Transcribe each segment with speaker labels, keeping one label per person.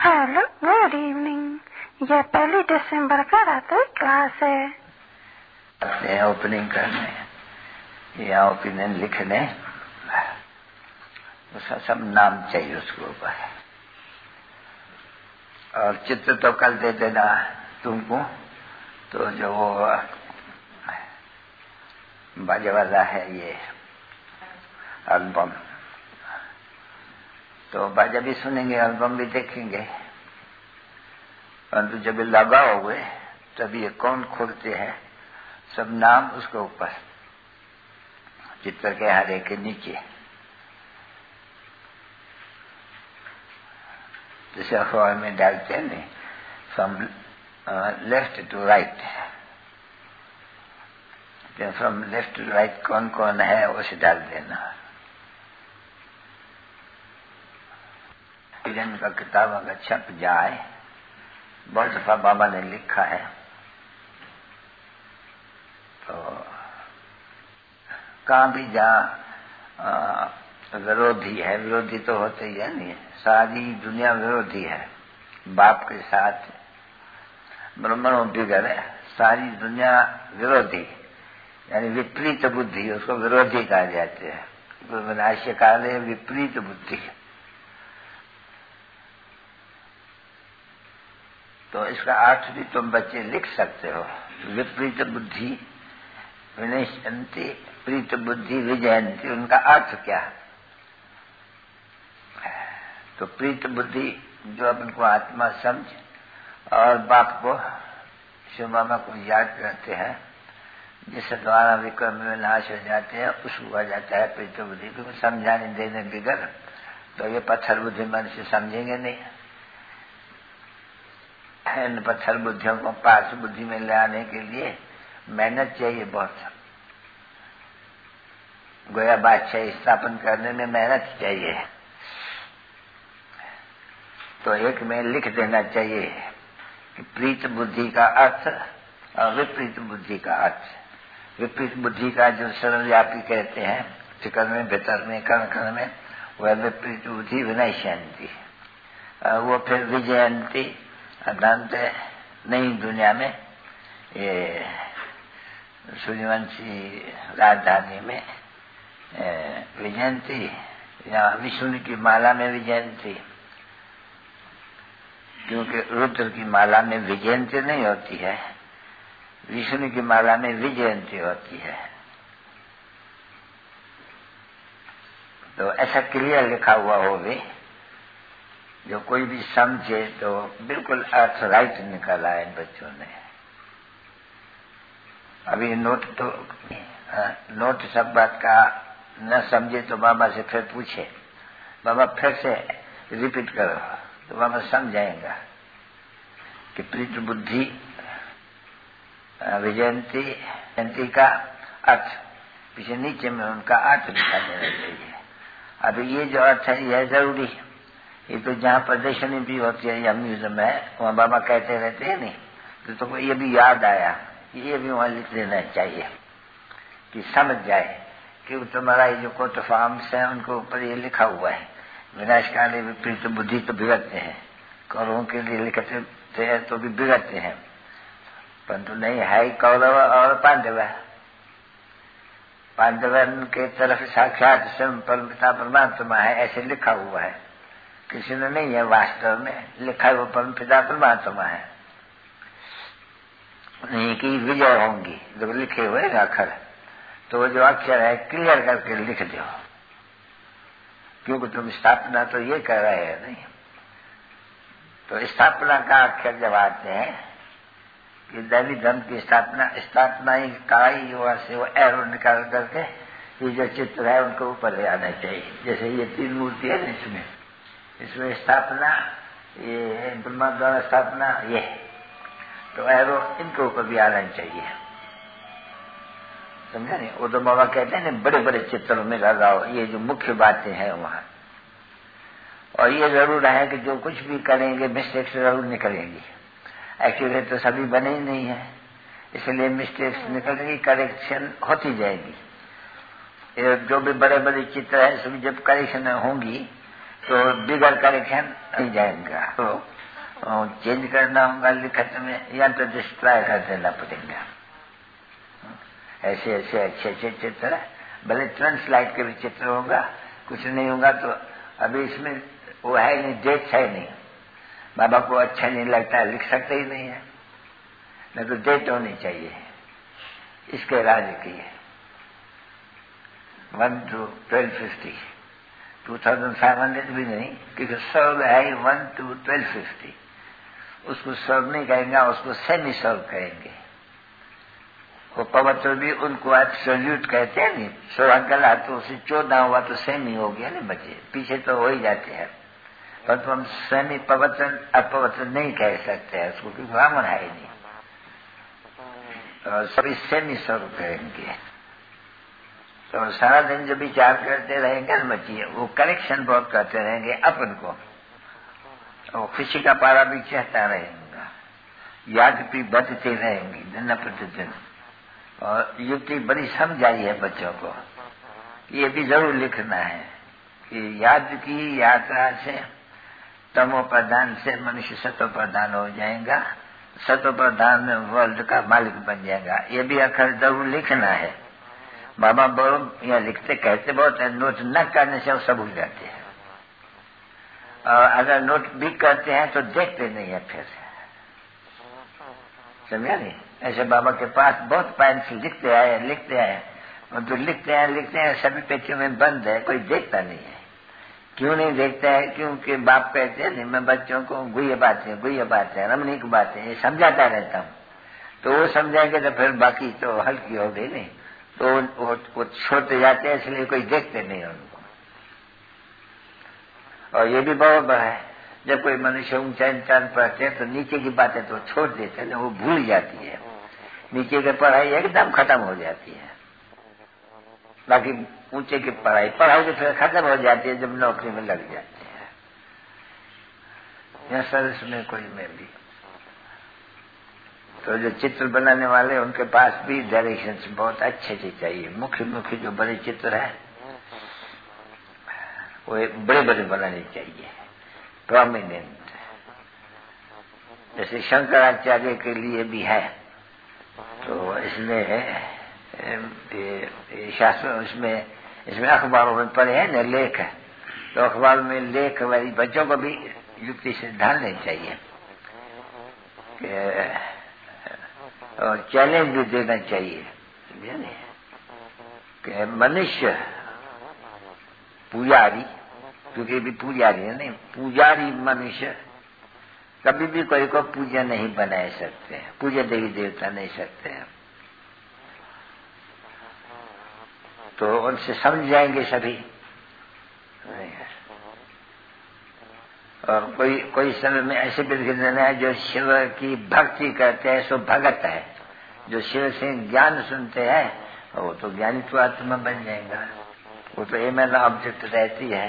Speaker 1: Hello, good evening. यह 1 दिसंबर का रात्रि क्लास है।
Speaker 2: ओपनिंग करने या ओपिनियन लिखने, उसका सब नाम चाहिए उसके ऊपर। और चित्र तो कल दे देना तुमको, तो जो वो बाजे वाला है ये एल्बम, तो बाजा भी सुनेंगे, एल्बम भी देखेंगे, परंतु जब लगाओगे तब ये कौन खोलते हैं, सब नाम उसके ऊपर चित्र के हरे के नीचे, जैसे अखबार में डालते हैं नहीं, from left to right, from left to right कौन कौन है उसे डाल देना। का किताब अगर छप जाए, बहुत दफा बाबा ने लिखा है, तो कहाँ भी जहाँ विरोधी है, विरोधी तो होते ही है नहीं, सारी दुनिया विरोधी है, बाप के साथ ब्रह्मणों बिगड़ है, सारी दुनिया विरोधी, यानी विपरीत बुद्धि, उसको विरोधी कहा जाते हैं। विनाश्य काल है विपरीत बुद्धि। तो इसका अर्थ भी तुम बच्चे लिख सकते हो। विपरीत बुद्धि विनश्यन्ति, प्रीत बुद्धि विजयन्ति, उनका अर्थ क्या है? तो प्रीत बुद्धि जो अपन को आत्मा समझ और बाप को शिव बाबा को याद करते हैं, जिस द्वारा विक्रम में नाश हो जाते हैं, उसको आ जाता है प्रीत बुद्धि। क्योंकि समझाने देने बिगड़ तो ये पत्थर बुद्धि मनुष्य समझेंगे नहीं। इन पत्थर बुद्धियों को पार्श्व बुद्धि में ले आने के लिए मेहनत चाहिए बहुत। गोया बादशाही स्थापन करने में मेहनत चाहिए। तो एक में लिख देना चाहिए कि प्रीत बुद्धि का अर्थ और विपरीत बुद्धि का अर्थ। विपरीत बुद्धि का जो सर्वव्यापी कहते हैं, चिकन में, भीतर में, कण कण में, वह विपरीत बुद्धि विनश्यन्ति। वो फिर विजयंती अनंत नई दुनिया में, ये सूर्यवंशी राजधानी में विजयंती, या विष्णु की माला में विजयंती। क्योंकि रुद्र की माला में विजयंती नहीं होती है, विष्णु की माला में विजयंती होती है। तो ऐसा क्लियर लिखा हुआ हो भी, जो कोई भी समझे तो बिल्कुल अर्थ राइट निकाला है इन बच्चों ने। अभी नोट सब बात का न समझे तो बाबा से फिर पूछे, बाबा फिर से रिपीट करो, तो बाबा समझाएगा कि प्रीत बुद्धि विजयंती का अर्थ पीछे नीचे में उनका अर्थ लिखा देना चाहिए। अभी ये जो अर्थ है यह जरूरी है। ये तो जहाँ प्रदर्शनी भी होती है या म्यूजियम है, वहाँ बाबा कहते रहते हैं नहीं, तो तुमको ये भी याद आया, ये भी वहाँ लिख देना चाहिए कि समझ जाए कि तुम्हारा ये जो कोट फॉर्म्स है उनको ऊपर ये लिखा हुआ है, विनाशकाली विपरीत बुद्धि तो बिगड़ते हैं, कौरवों के लिए लिखते हैं तो भी बिगड़ते हैं, परंतु नहीं है कौरव और पांडव। पांडवन के तरफ साक्षात स्वयं परमपिता परमात्मा है, ऐसे लिखा हुआ है, किसी ने नहीं है, वास्तव में लिखा है वो परमपिता परमात्मा है। नहीं कि विजय होंगी, जब लिखे हुए अक्षर, तो वो जो अक्षर है क्लियर करके लिख दो, क्योंकि तुम स्थापना तो ये कर रहे हैं नहीं। तो स्थापना का अक्षर जब आते हैं कि दैवी धर्म की स्थापना ही काई युवा से वो एरो निकाल करके ये जो चित्र है उनको ऊपर ले आना चाहिए। जैसे ये 3 मूर्ति है, इसमें स्थापना, ये ब्रह्मा द्वारा स्थापना, ये तो एरो इनके ऊपर भी आना चाहिए, समझा नहीं। वो तो बाबा कहते हैं ना, बड़े बड़े चित्रों में लगाओ, ये जो मुख्य बातें हैं वहां। और ये जरूर है कि जो कुछ भी करेंगे मिस्टेक्स जरूर निकलेंगी, एक्यूरेट तो सभी बने ही नहीं है, इसलिए मिस्टेक्स निकलेंगी, करेक्शन होती जाएगी। जो भी बड़े बड़े चित्र है सभी जब करेक्शन होंगी तो बिगड़ करेक्शन नहीं जाएगा। तो चेंज करना होगा लिखत में, या तो डिस्ट्रॉय कर देना पड़ेगा। ऐसे ऐसे अच्छे अच्छे चित्र, भले ट्रांसलाइट के भी चित्र होगा, कुछ नहीं होगा तो अभी इसमें वो है नहीं, डेट है नहीं, बाबा को अच्छा नहीं लगता है, लिख सकते ही नहीं है, नहीं तो डेट होनी चाहिए। इसके राज की 1 to 1250, 2500 भी नहीं, क्योंकि सर्व है 1 to 1250। उसको सर्व नहीं कहेंगे, उसको सेमी सर्व कहेंगे। वो पवित्र भी उनको एब्सोल्यूट कहते हैं नहीं, 16 गला तो उसे 14 हुआ तो सेमी हो गया नहीं बचे, पीछे तो हो ही जाते हैं, परंतु हम सेमी पवित्र अपवित्र नहीं कह सकते हैं उसको, क्योंकि ब्राह्मण है ही नहीं, और सभी सेमी सर्व कहेंगे। तो सारा दिन जो विचार करते रहेंगे न बच्चिए, वो करेक्शन बहुत करते रहेंगे अपन को, और खुशी का पारा भी चढ़ता रहेगा, याद भी बढ़ती रहेंगी दिन प्रतिदिन। और युक्ति बड़ी समझाई है बच्चों को, ये भी जरूर लिखना है कि याद की यात्रा से तमो प्रधान से मनुष्य सतो प्रधान हो जाएगा, सतो प्रधान में वर्ल्ड का मालिक बन जाएगा। ये भी अक्षर जरूर लिखना है। बाबा बहुत यहाँ लिखते कहते बहुत है, नोट न करने से वो सब भूल जाते हैं, और अगर नोट भी करते हैं तो देखते नहीं है फिर, समझा नहीं। ऐसे बाबा के पास बहुत पेन से लिखते आए, और तो लिखते हैं सभी पेटियों में बंद है, कोई देखता नहीं है। क्यों नहीं देखता है? क्योंकि बाप कहते हैं मैं बच्चों को गुह्य बातें रमणीक बातें ये समझाता रहता हूँ, तो वो समझाएंगे तो फिर बाकी तो हल्की हो गई नहीं, तो वो छोड़ते जाते हैं, इसलिए कोई देखते नहीं उनको। और ये भी बहुत बड़ा है, जब कोई मनुष्य ऊंचा इंसान पढ़ते हैं तो नीचे की बातें तो छोड़ देते हैं, वो भूल जाती है, नीचे की पढ़ाई एकदम खत्म हो जाती है, बाकी ऊंचे की पढ़ाई तो फिर खत्म हो जाती है जब नौकरी में लग जाते हैं, या सर्विस में कोई में भी। तो जो चित्र बनाने वाले उनके पास भी डायरेक्शन बहुत अच्छे से चाहिए। मुख्य जो बड़े चित्र है वो बड़े बड़े बनाने चाहिए, प्रोमिनेंट। जैसे शंकराचार्य के लिए भी है, तो इसमें शास्त्र इसमें अखबारों में पढ़े हैं न लेख है, तो अखबार में लेख वाली बच्चों को भी युक्ति से ढालने चाहिए, और चैलेंज भी देना चाहिए कि मनुष्य पुजारी, क्योंकि भी पुजारी है नहीं, पुजारी मनुष्य कभी भी कोई को पूज्य नहीं बना सकते हैं, पूज्य देवी देवता नहीं सकते हैं। तो उनसे समझ जाएंगे सभी। और कोई समय में ऐसे विद्वान है जो शिव की भक्ति करते हैं, सो भगत है। जो शिव से ज्ञान सुनते हैं वो तो ज्ञानी तो आत्मा बन जाएगा, वो तो एमएल ऑब्जेक्ट रहती है।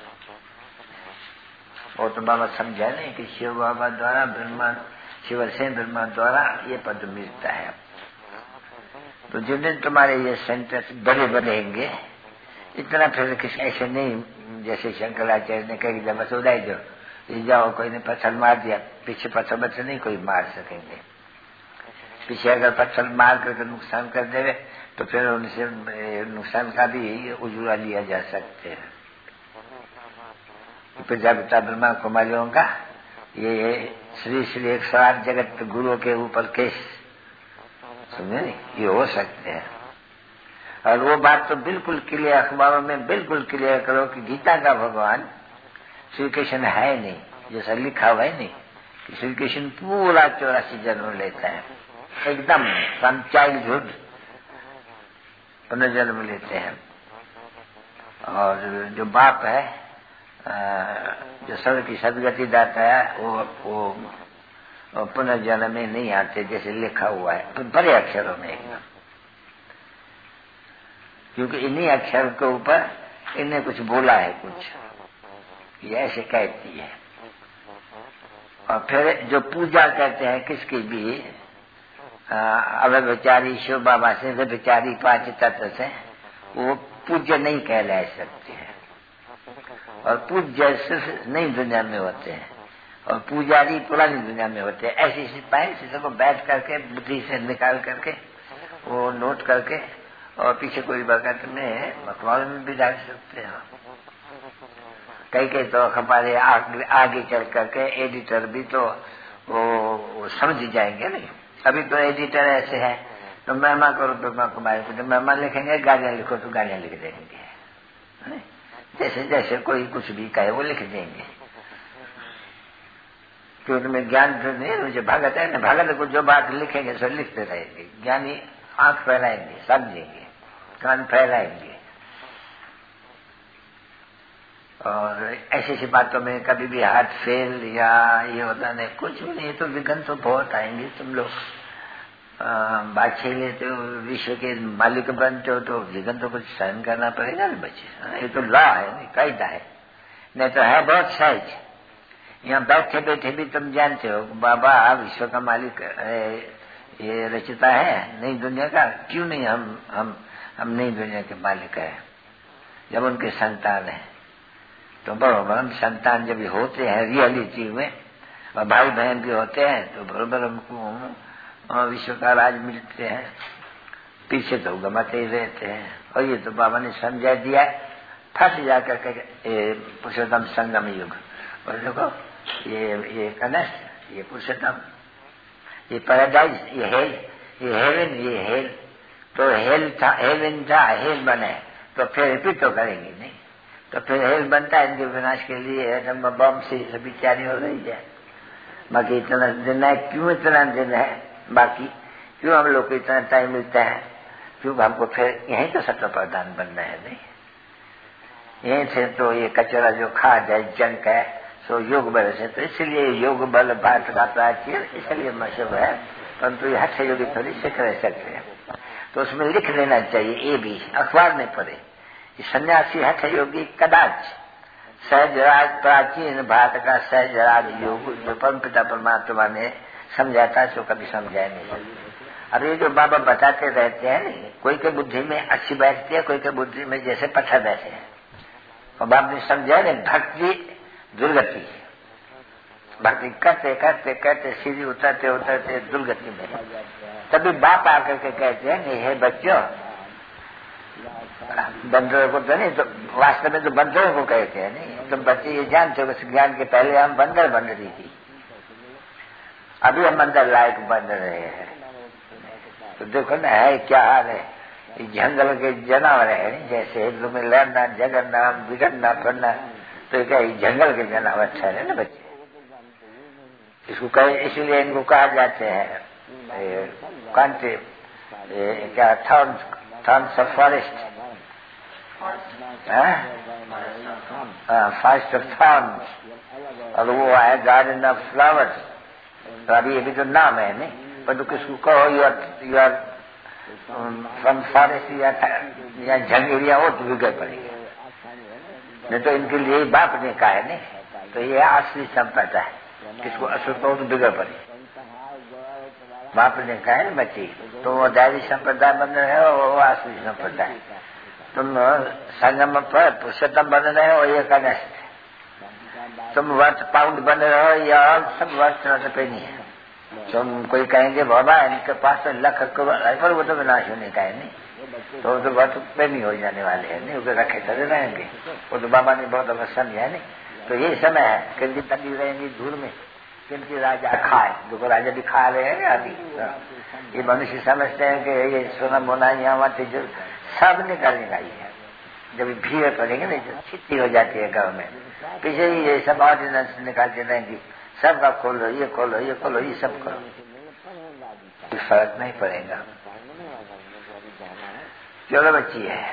Speaker 2: वो तो बाबा समझा नहीं कि शिव बाबा द्वारा ब्रह्मा, शिव से ब्रह्मा द्वारा ये पद मिलता है। तो जिन दिन तुम्हारे ये सेंटेंस बड़े बनेंगे, इतना फिर किसी ऐसे नहीं जैसे शंकराचार्य ने कही जब बस उड़ाई दो, जाओ, कोई ने पत्थर मार दिया, पीछे पत्थर बच्चे नहीं कोई मार सकेंगे। पीछे अगर पत्थर मार करके नुकसान कर देवे तो फिर उनसे नुकसान का भी उजूरा लिया जा सकते हैं। प्रजापिता ब्रह्मा कुमारियों का ये श्री 108 जगत गुरुओं के ऊपर केस, समझे नहीं, ये हो सकते हैं। और वो बात तो बिल्कुल क्लियर, अखबारों में बिल्कुल क्लियर करो कि गीता का भगवान श्री कृष्ण है नहीं, जैसा लिखा हुआ है नहीं कि श्री कृष्ण पूरा 84 जन्म लेता है, एकदम फ्रॉम चाइल्डहुड पुनर्जन्म लेते हैं। और जो बाप है, जो सर्व की सदगति दाता है, वो पुनर्जन्म में नहीं आते जैसे लिखा हुआ है, तो बड़े अक्षरों में एकदम, क्योंकि इन्हीं अक्षर के ऊपर इन्हें कुछ बोला है, कुछ ये ऐसे कहती है। और फिर जो पूजा करते हैं किसकी भी, अव्यभिचारी शिव बाबा से, व्यभिचारी 5 तत्व से, वो पूज्य नहीं कहला सकते हैं। और पूज्य सिर्फ नई दुनिया में होते हैं, और पुजारी पुरानी दुनिया में होते हैं। ऐसी सिपाही चीजों को बैठ करके बुद्धि से निकाल करके वो नोट करके और पीछे कोई वक्त में अखबार में भी डाल सकते हैं। कई तो हमारे आगे चल करके एडिटर भी तो वो समझ जाएंगे नहीं। अभी तो एडिटर ऐसे है तो महिमा करो तो कुमारी को महिमा लिखेंगे, गालियां लिखो तो गालियां लिख देंगे। जैसे जैसे कोई कुछ भी कहे वो लिख देंगे, क्योंकि मैं ज्ञान तो नहीं, मुझे भगत है ना, भगत को जो बात लिखेंगे सो लिखते रहेंगे। ज्ञानी आंख फैलाएंगे, समझेंगे, कान फैलाएंगे। और ऐसी ऐसी बातों में कभी भी हाथ फेल या ये होता नहीं, कुछ भी नहीं। तो विघ्न तो बहुत आएंगे। तुम लोग बादशाही लेते हो, विश्व के मालिक बनते हो, तो विघ्न तो कुछ सहन करना पड़ेगा ना बच्चे। ये तो लॉ है, नहीं कायदा है, नहीं तो है बहुत सहज। यहाँ बैठे बैठे भी तुम जानते हो बाबा विश्व का मालिक ये रचता है नई दुनिया का, क्यों नहीं हम नई दुनिया के मालिक है। जब उनके संतान है तो बरोबर हम संतान जब होते हैं रियलिटी में, और भाई बहन भी होते हैं, तो बरोबर हमको विश्व का राज मिलते हैं। पीछे तो गमाते ही रहते हैं। और ये तो बाबा ने समझा दिया, फंस जाकर के पुरुषोत्तम संगम युग। और देखो ये कनस, ये पुरुषोत्तम, ये पैराडाइज, ये हेवन, ये हेल। तो हेल था, हेवन था, हेल बने तो फिर रिपीट तो करेंगे नहीं। तो फिर हेल बनता है इनके विनाश के लिए। बम से सभी तैयारी हो रही है। बाकी इतना दिन है, क्यों इतना दिन है बाकी, क्यों हम लोग को इतना टाइम मिलता है, क्यों हमको फिर यहीं तो सत्व प्रधान बनना है नहीं। यहीं से तो ये कचरा जो खा जाए जंक है सो योग बल से, तो इसलिए योग बल भारत का प्राचीन इसलिए मशहूर है। परंतु ये हठ योगी थोड़ी सीख रह सकते हैं, तो उसमें लिख लेना चाहिए। ये भी अखबार में पढ़े, सन्यासी हठ योगी कदाच सहजराज प्राचीन भारत का सहजराज योग जो परम पिता परमात्मा ने समझा था सो कभी समझाया नहीं। अब ये जो बाबा बताते रहते हैं नहीं, कोई के बुद्धि में अच्छी बैठती है, कोई के बुद्धि में जैसे पत्थर बैठे हैं। और बाबा ने समझाया नहीं, भक्ति दुर्गति है। भक्ति करते करते करते सीढ़ी उतरते उतरते दुर्गति में। तभी बाप आकर के कहते हैं नहीं है बच्चों, बंदरों को तो नहीं, तो वास्तव में तो बंदरों को कहते हैं नहीं। तुम बच्चे ये जानते हो कि ज्ञान के पहले हम बंदर बन रही थी, अभी हम बंदर लायक बन रहे हैं। तो देखो ना है क्या हाल है, जंगल के जानवर है जैसे हिंदू में लड़ना झगड़ना बिगड़ना पड़ना, तो क्या जंगल के जानवर ठहरे ना बच्चे। इसको कहे, इसीलिए इनको कहा जाते हैं कांटे क्या thorns of forest, forest of thorns, और वो है गार्डन ऑफ फ्लावर्स। तो अभी ये भी तो नाम है नहीं, पर तो किसको कहो यू आर फ्रॉम फॉरेस्ट या जंगलिया हो तो बिगड़ पड़ेगा। नहीं तो इनके लिए बाप ने कहा है नहीं, तो ये असली संपदा है, किसको अशुद्ध हो तो बिगड़ पड़े। बाप ने कहा है बच्ची, तो वो दायरी संप्रदाय बन रहे हो, वो असली संप्रदाय। तुम संगम पर पुरुषोत्तम बन रहे हो, ये कनष्ट। तुम वर्थ पाउंड बन रहे हो, या सब वर्थ पे नहीं है। तुम कोई कहेंगे बाबा इनके पास तो लाख करोड़ है, पर वो तो विनाश होने का है नहीं, तो वो तो वर्थ पे नहीं हो जाने वाले हैं नहीं, उसे रखे चले रहेंगे। वो तो बाबा ने बहुत अवश्य समझा है नहीं। तो ये समय है, किनकी तंगी रहेंगी धूल में, किनकी राजा खाए, जो राजा भी खा रहे हैं अभी। ये मनुष्य समझते हैं कि ये सोना मोना यहाँ जो सब निकालने का ही है। जब भीड़ पड़ेगी ना, जो छिट्टी हो जाती है गाँव में, पीछे ही ये सब ऑर्डिनेंस निकालते रहेंगी, सबका खोलो, ये खोलो, ये खोलो, ये सब करो, कोई फर्क नहीं पड़ेगा। चलो बच्ची है,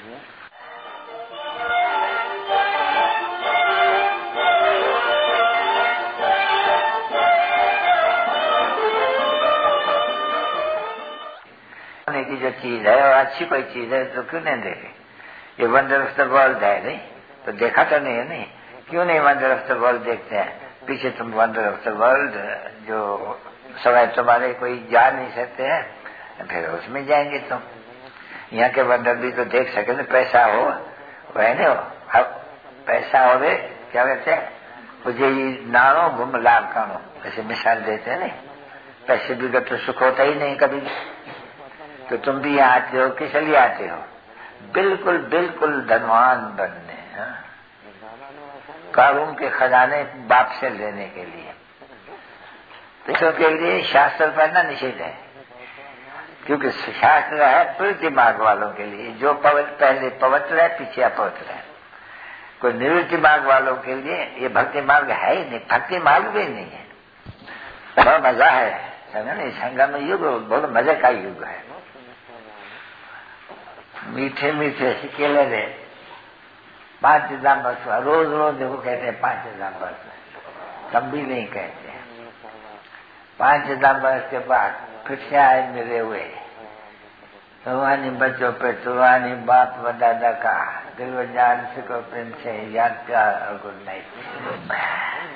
Speaker 2: की जो चीज है और अच्छी कोई चीज है तो क्यों नहीं देखे। ये वंडर ऑफ द वर्ल्ड है नहीं, तो देखा तो नहीं है नहीं, क्यों नहीं वंडर ऑफ द वर्ल्ड देखते हैं। पीछे तुम वंडर ऑफ द वर्ल्ड जो समय तुम्हारे कोई जा नहीं सकते हैं, फिर उसमें जाएंगे तुम। यहाँ के वंडर भी तो देख सके ना, पैसा हो वह नहीं हो, पैसा हो रे क्या कहते हैं, मुझे ये नाणो घुम लाभ काणो, ऐसे मिसाल देते हैं नहीं। पैसे बिगड़ तो सुख होता ही नहीं कभी। तो तुम भी यहाँ आते हो किस लिए आते हो? बिल्कुल बिल्कुल धनवान बनने, कारून के खजाने बाप से लेने के लिए। तो के लिए शास्त्र पढ़ना निषेध है, क्योंकि शास्त्र है प्रवृत्ति मार्ग वालों के लिए, जो पहले पवित्र है पीछे अपवित्र है। कोई निवृत्ति मार्ग वालों के लिए ये भक्ति मार्ग है ही नहीं, भक्ति मार्ग भी नहीं है। बहुत मजा है, समझे नहीं? संगम युग बहुत मजे का युग है। मीठे मीठे केले दे 5 दिसंबर, रोज रोज देखो कहते हैं 5 दिसंबर, कम भी नहीं कहते। 5 दिसंबर के बाद फिर से आए मिले हुए, तुम्हारी बच्चों पे तुम्हारी बाप व दादा का दिल व जान से को प्रेम से याद प्यार और गुड नाइट।